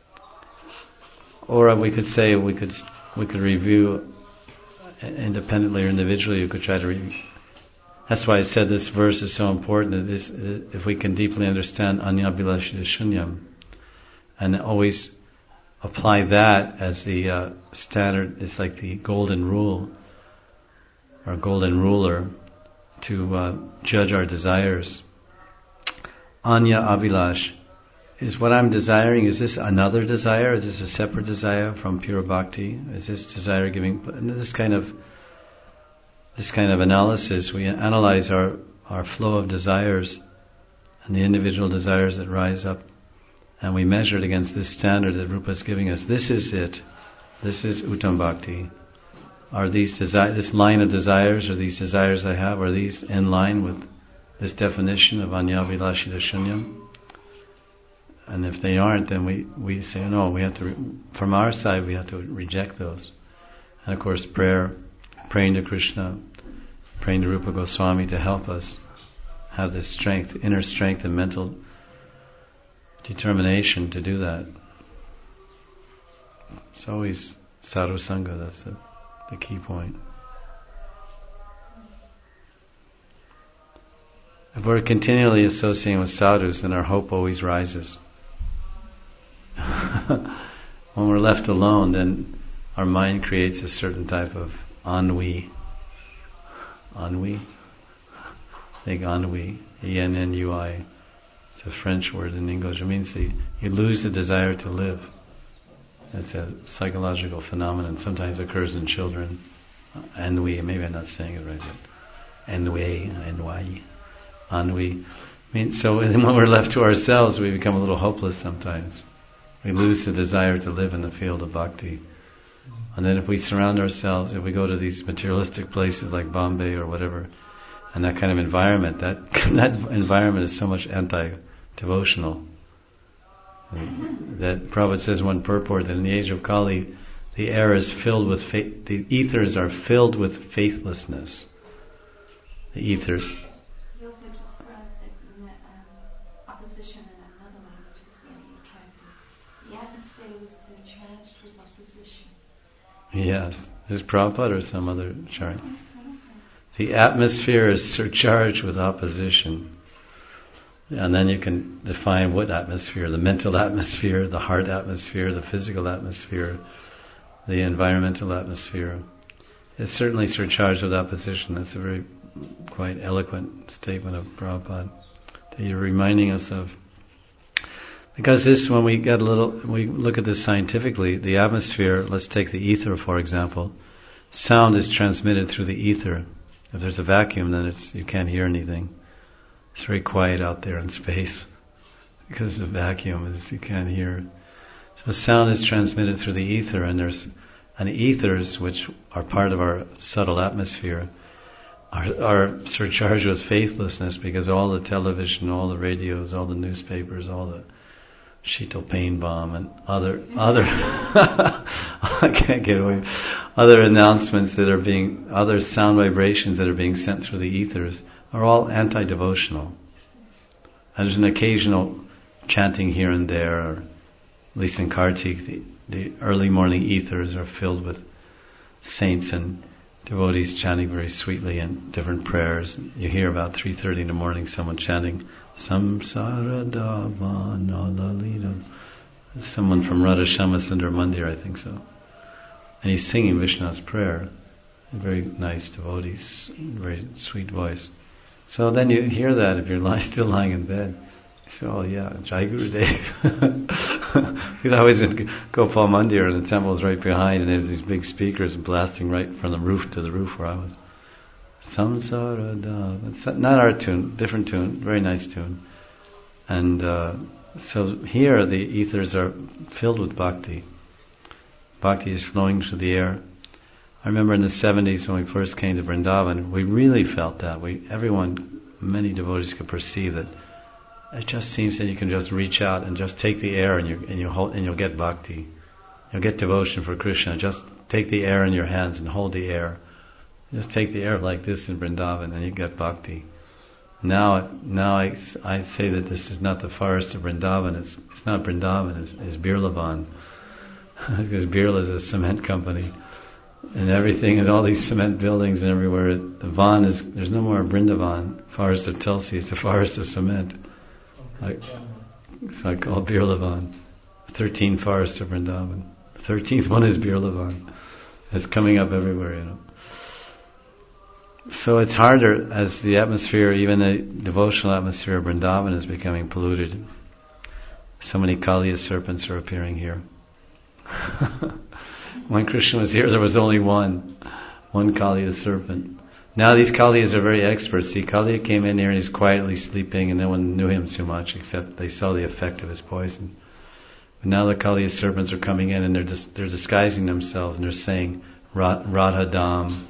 Or we could say we could review independently or individually. You could try to review. That's why I said this verse is so important. That if we can deeply understand Anyabilashi Shunyam and always apply that as the standard, it's like the golden rule or golden ruler to judge our desires. Anya Abhilash, is what I'm desiring, is this another desire? Is this a separate desire from pure bhakti? Is this desire giving, this kind of analysis, we analyze our flow of desires and the individual desires that rise up, and we measure it against this standard that Rupa is giving us. This is it. This is Uttam Bhakti. Are these this line of desires, or these desires I have, are these in line with this definition of Anyavilashita Shunyam? And if they aren't, then we say, no, we have to, from our side, we have to reject those. And of course, praying to Krishna, praying to Rupa Goswami to help us have this strength, inner strength and mental determination to do that. It's always sadhu sangha, that's the key point. If we're continually associating with sadhus, then our hope always rises. When we're left alone, then our mind creates a certain type of ennui. Ennui? Think ennui. E-N-N-U-I. It's a French word in English. It means you lose the desire to live. It's a psychological phenomenon. Sometimes occurs in children. Ennui. Maybe I'm not saying it right, but ennui. Ennui. So when we're left to ourselves, we become a little hopeless sometimes. We lose the desire to live in the field of bhakti. And then if we surround ourselves, if we go to these materialistic places like Bombay or whatever, and that kind of environment, that environment is so much anti-devotional. That Prabhupada says one purport that in the age of Kali, the air is filled with the ethers are filled with faithlessness. The ethers. He also describes it in opposition in another way, which is very attractive. The atmosphere was charged with opposition. Yes. Is Prabhupada or some other chart? The atmosphere is surcharged with opposition. And then you can define what atmosphere: the mental atmosphere, the heart atmosphere, the physical atmosphere, the environmental atmosphere. It's certainly surcharged with opposition. That's a very quite eloquent statement of Prabhupada that you're reminding us of. Because this, when we look at this scientifically, the atmosphere, let's take the ether for example, sound is transmitted through the ether. If there's a vacuum, then you can't hear anything. It's very quiet out there in space because the vacuum you can't hear. So sound is transmitted through the ether, and the ethers, which are part of our subtle atmosphere, are surcharged with faithlessness, because all the television, all the radios, all the newspapers, all the Sheetal Pain Bomb and other I can't get away. Other announcements other sound vibrations that are being sent through the ethers are all anti-devotional. And there's an occasional chanting here and there, or at least in Kartik, the early morning ethers are filled with saints and devotees chanting very sweetly and different prayers. You hear about 3:30 in the morning someone chanting Samsara Davana Lalita. Someone from Radhashama Sundar Mandir, I think so. And he's singing Vishnu's prayer. A very nice devotee, very sweet voice. So then you hear that if you're still lying in bed. You say, oh yeah, Jai Gurudev. We'd always Gopal Mandir, and the temple is right behind, and there's these big speakers blasting right from the roof to the roof where I was. Samsara Dav. It's not our tune, different tune, very nice tune. And so here the ethers are filled with bhakti. Bhakti is flowing through the air. I remember in the 70s when we first came to Vrindavan, we really felt that. Many devotees could perceive that. It just seems that you can just reach out and just take the air, and you'll get bhakti. You'll get devotion for Krishna. Just take the air in your hands and hold the air. Just take the air like this in Vrindavan, and you get bhakti. Now I say that this is not the forest of Vrindavan. It's not Vrindavan. It's Birlavan, because Birla is a cement company, and everything is all these cement buildings and everywhere. There's no more Vrindavan, forest of Tulsi. It's a forest of cement. It's like called Birlavan. 13 forests of Vrindavan. 13th one is Birlavan. It's coming up everywhere, So it's harder as the atmosphere, even the devotional atmosphere of Vrindavan is becoming polluted. So many Kaliya serpents are appearing here. When Krishna was here, there was only one Kaliya serpent. Now these Kaliyas are very expert. See, Kaliya came in here and he's quietly sleeping and no one knew him too much except they saw the effect of his poison. But now the Kaliya serpents are coming in and they're disguising themselves and they're saying Radha Dham,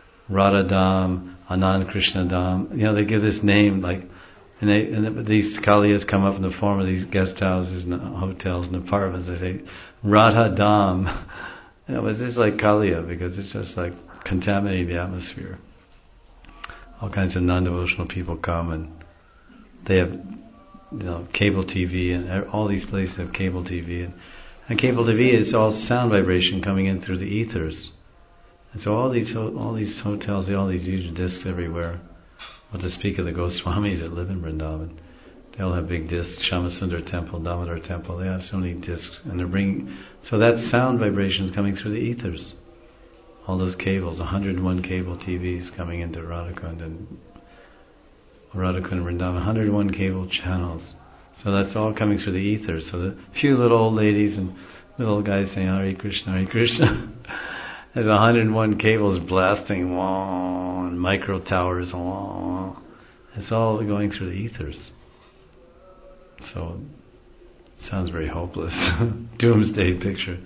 Anand Krishna Dham. They give this name and these Kaliyas come up in the form of these guest houses and hotels and apartments. They say Radha Dham. It's just like Kaliya because it's just like contaminating the atmosphere. All kinds of non-devotional people come and they have cable TV and all these places have cable TV and cable TV is all sound vibration coming in through the ethers. And so all these hotels, they all these huge discs everywhere. What to speak of the Goswamis that live in Vrindavan. They all have big discs, Shamasundar Temple, Damodar Temple, they have so many discs and they're bringing, so that sound vibration is coming through the ethers. All those cables, 101 cable TVs coming into Radhakund and Vrindavan, 101 cable channels. So that's all coming through the ethers. So the few little old ladies and little guys saying Hare Krishna, Hare Krishna. There's 101 cables blasting, wah, and micro towers, wah. It's all going through the ethers. So it sounds very hopeless. Doomsday picture.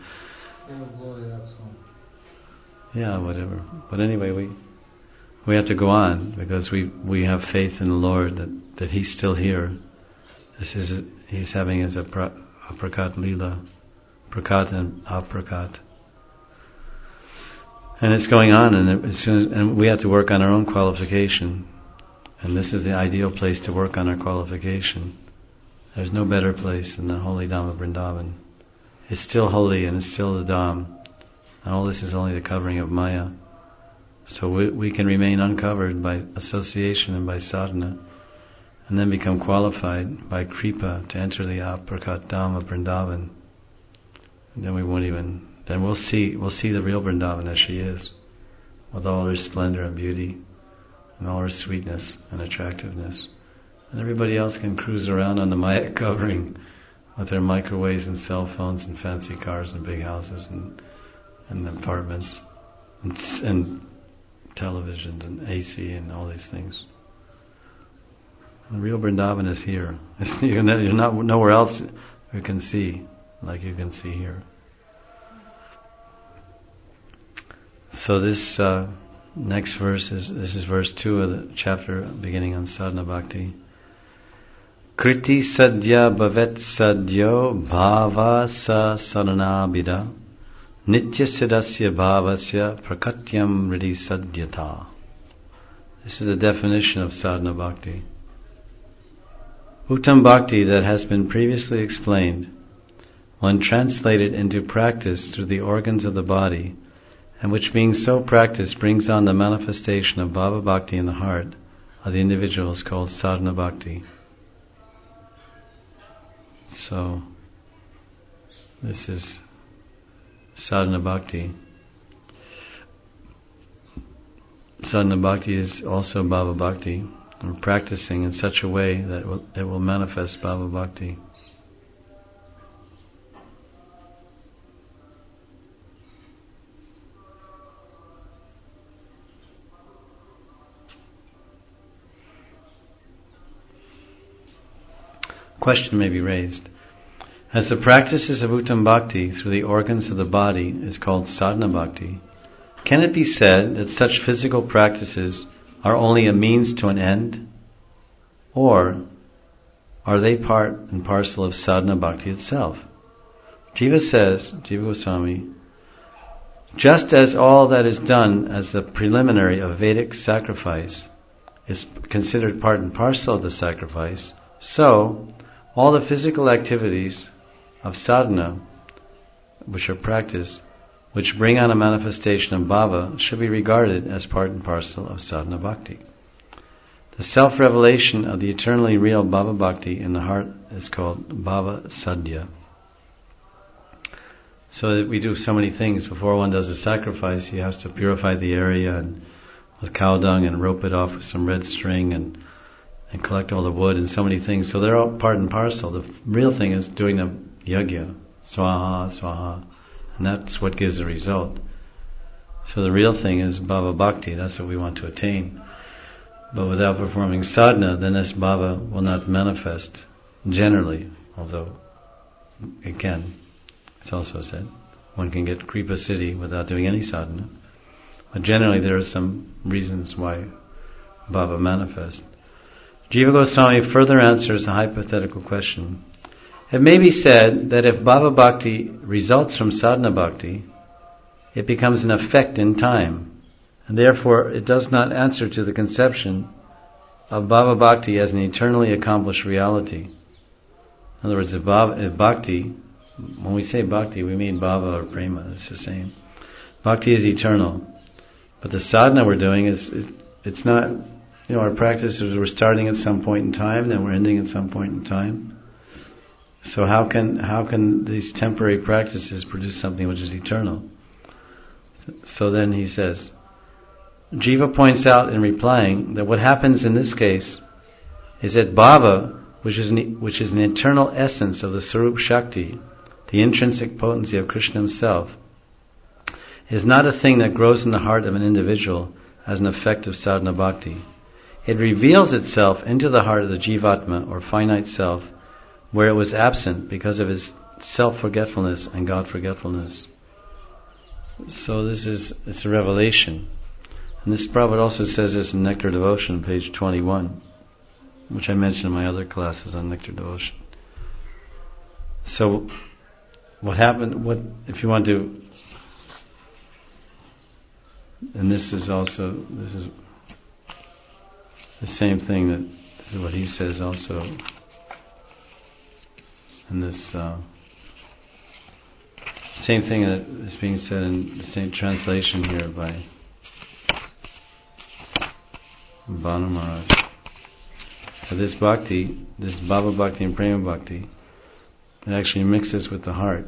Yeah, whatever. But anyway, we have to go on because we have faith in the Lord that He's still here. He's having his aprakat lila, prakat and aprakat, and it's going on. And we have to work on our own qualification. And this is the ideal place to work on our qualification. There's no better place than the holy Dham of Vrindavan. It's still holy and it's still the Dham. And all this is only the covering of Maya. So we can remain uncovered by association and by sadhana, and then become qualified by kripa to enter the aprakat Dham of Vrindavan. And then then we'll see the real Vrindavan as she is, with all her splendor and beauty, and all her sweetness and attractiveness. And everybody else can cruise around on the Maya covering with their microwaves and cell phones and fancy cars and big houses and apartments and televisions and AC and all these things. The real Vrindavan is here. You're not nowhere else you can see like you can see here. So this next verse this is verse 2 of the chapter beginning on sadhana bhakti. Kriti sadya bhavet sadyo bhava sa saranabhida nitya siddhasya bhavasya prakatyam ridi sadyata. This is the definition of sadhana bhakti. Uttam bhakti that has been previously explained, when translated into practice through the organs of the body, and which being so practiced brings on the manifestation of bhava bhakti in the heart of the individual, is called sadhana bhakti. So, this is sadhana bhakti. Sadhana bhakti is also bhava bhakti. We're practicing in such a way that it will manifest bhava bhakti. Question may be raised. As the practices of Uttam Bhakti through the organs of the body is called sadhana bhakti, can it be said that such physical practices are only a means to an end? Or are they part and parcel of sadhana bhakti itself? Jiva says, Jiva Goswami, just as all that is done as the preliminary of Vedic sacrifice is considered part and parcel of the sacrifice, so all the physical activities of sadhana, which are practiced, which bring on a manifestation of bhava, should be regarded as part and parcel of sadhana bhakti. The self-revelation of the eternally real bhava bhakti in the heart is called bhava sadhya. So that we do so many things. Before one does a sacrifice, he has to purify the area with cow dung and rope it off with some red string and and collect all the wood and so many things. So they're all part and parcel. The real thing is doing the yajna, swaha, swaha, and that's what gives the result. So the real thing is bhava bhakti, that's what we want to attain. But without performing sadhana, then this bhava will not manifest generally, although it can. It's also said, one can get Kripa Siddhi without doing any sadhana. But generally there are some reasons why bhava manifests. Jiva Goswami further answers a hypothetical question. It may be said that if bhava bhakti results from sadhana bhakti, it becomes an effect in time, and therefore it does not answer to the conception of bhava bhakti as an eternally accomplished reality. In other words, if bhakti, when we say bhakti, we mean bhava or prema, it's the same. Bhakti is eternal, but the sadhana we're doing it's not, our practice is we're starting at some point in time, then we're ending at some point in time. So how can these temporary practices produce something which is eternal? So then he says, Jiva points out in replying that what happens in this case is that bhava, which is an eternal essence of the Sarup Shakti, the intrinsic potency of Krishna himself, is not a thing that grows in the heart of an individual as an effect of sadhana bhakti. It reveals itself into the heart of the jivatma, or finite self, where it was absent because of his self-forgetfulness and God-forgetfulness. So it's a revelation. And this Prabhupada also says this in Nectar Devotion, page 21, which I mentioned in my other classes on Nectar Devotion. So, what happened, if you want to, and this is the same thing this is what he says also in this, same thing that is being said in the same translation here by Bhanu Maharaj. So this bhakti, this bhava bhakti and prema bhakti, it actually mixes with the heart,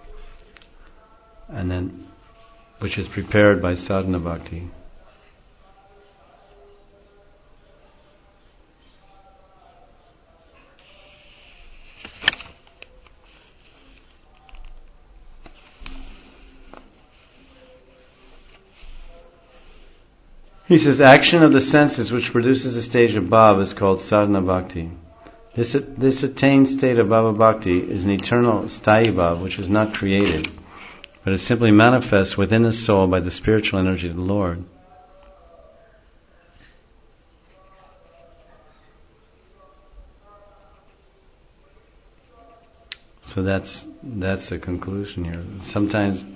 and then, which is prepared by sadhana bhakti. He says, action of the senses which produces a stage of bhava is called sadhana bhakti. This attained state of bhava bhakti is an eternal sthayi bhava which is not created, but is simply manifest within the soul by the spiritual energy of the Lord. So that's the conclusion here. Sometimes,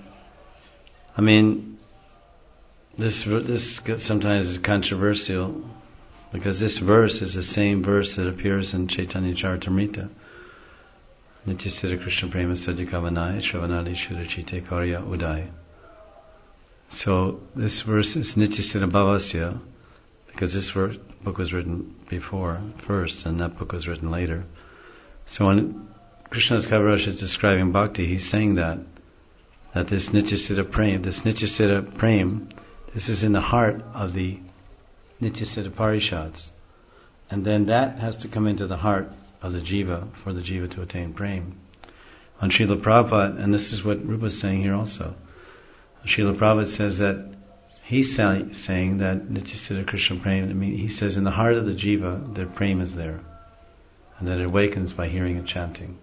this sometimes is controversial, because this verse is the same verse that appears in Chaitanya Charitamrita. Nityasiddha Krishna Prema Sadhyakavanaya Shravanadi Shuddhachite Karya Uday. So this verse is Nityasiddha Bhavasya, because this book was written before, first, and that book was written later. So when Krishnadas Kaviraj is describing bhakti, he's saying that this Nityasiddha Prem, this is in the heart of the Nityasiddha Parishads. And then that has to come into the heart of the jiva, for the jiva to attain prem. On Srila Prabhupada, and this is what Rupa is saying here also, Srila Prabhupada says that he's saying that Nityasiddha Krishna Prem, he says in the heart of the jiva, the prem is there. And that it awakens by hearing and chanting.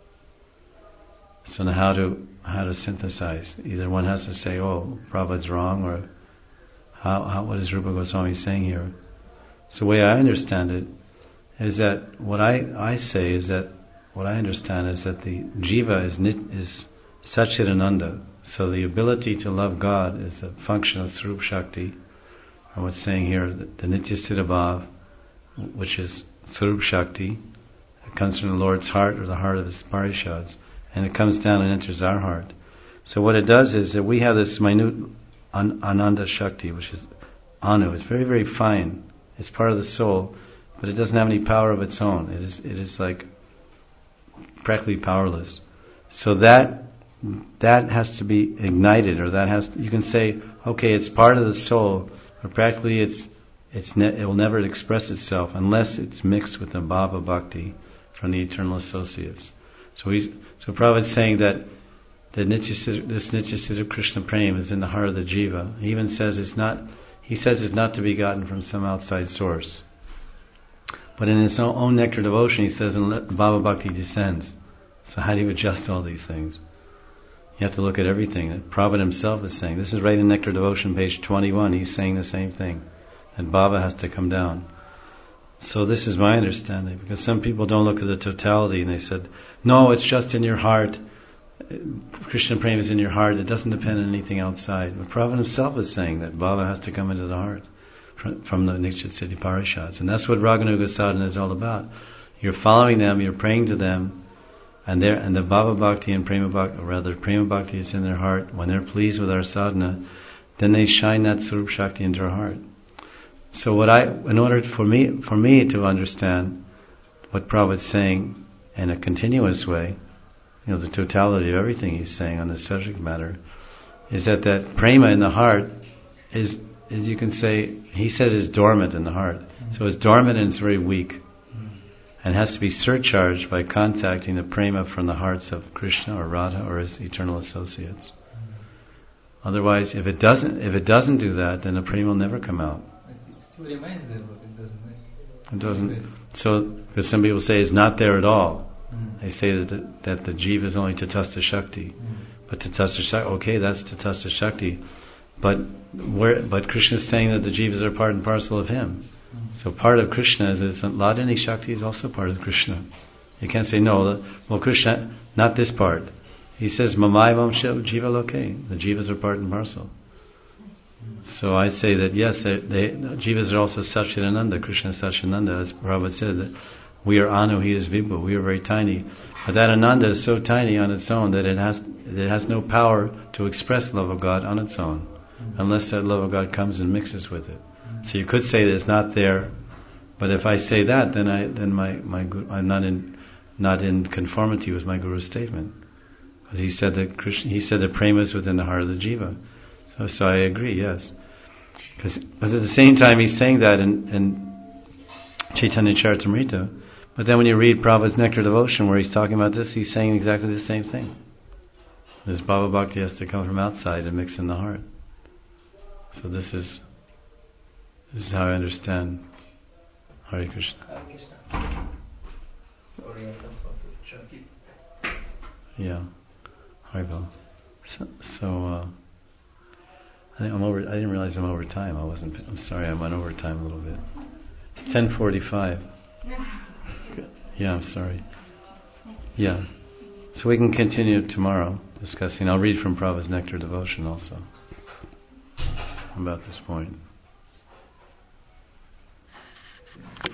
So now how to synthesize? Either one has to say, Prabhupada's wrong, or what is Rupa Goswami saying here? So the way I understand it is that what I understand is that the jiva is Satchidananda. So the ability to love God is a function of Sarup Shakti, or what's saying here, the Nityasiddha Bhav, which is Sarup Shakti. It comes from the Lord's heart, or the heart of his parishads, and it comes down and enters our heart. So what it does is that we have this minute Ananda Shakti, which is Anu. It's very, very fine. It's part of the soul, but it doesn't have any power of its own. It is like practically powerless. So that has to be ignited, or you can say, okay, it's part of the soul, but practically it's it will never express itself unless it's mixed with the Bhava Bhakti from the eternal associates. So Prabhupada is saying that this Nityasiddha Krishna Prem is in the heart of the jiva. He even says it's not to be gotten from some outside source. But in his own nectar devotion, he says, Bhava Bhakti descends. So how do you adjust all these things? You have to look at everything. Prabhupada himself is saying, this is right in Nectar Devotion, page 21, he's saying the same thing. That Bhava has to come down. So this is my understanding, because some people don't look at the totality and they said, no, it's just in your heart. Krishna Prema is in your heart. It doesn't depend on anything outside. But Prabhupada himself is saying that Bhava has to come into the heart from the Nityasiddhi Parishads. And that's what Raganuga Sadhana is all about. You're following them, you're praying to them, and the Bhava Bhakti and Prema Bhakti is in their heart. When they're pleased with our sadhana, then they shine that Sarup Shakti into our heart. So in order for me to understand what Prabhupada is saying in a continuous way, the totality of everything he's saying on this subject matter, is that prema in the heart is, as you can say, he says is dormant in the heart. So it's dormant and it's very weak. And has to be surcharged by contacting the prema from the hearts of Krishna or Radha or his eternal associates. Otherwise, if it doesn't do that, then the prema will never come out. It still remains there, but it doesn't. It doesn't. So, because some people say it's not there at all. They say that the jiva is only Tatastha Shakti. But Tatastha Shakti, okay, that's Tatastha Shakti. But Krishna is saying that the jivas are part and parcel of him. So part of Krishna is Ladini Shakti is also part of Krishna. You can't say no, well Krishna, not this part. He says Mamaivam Jiva Loke. The jivas are part and parcel. So I say that yes, the jivas are also Satchidananda. Krishna is Satchidananda, as Prabhupada said, that we are Anu, he is Vibhu. We are very tiny. But that Ananda is so tiny on its own that it has no power to express love of God on its own, unless that love of God comes and mixes with it. So you could say that it's not there, but if I say that, then I'm not in conformity with my Guru's statement, because he said that prema is within the heart of the jiva. So I agree, yes. Because at the same time he's saying that in Chaitanya Charitamrita, but then when you read Prabhupada's Nectar Devotion where he's talking about this, he's saying exactly the same thing. This Bhava Bhakti has to come from outside and mix in the heart. So this is how I understand Hare Krishna. Hare Krishna. Sorry, I thought to Yeah, Haribol. So I think I'm over. I didn't realize I'm over time. I'm sorry. I went over time a little bit. It's 10:45. Yeah, I'm sorry. Yeah, so we can continue tomorrow discussing. I'll read from Prabhupada's Nectar Devotion also about this point.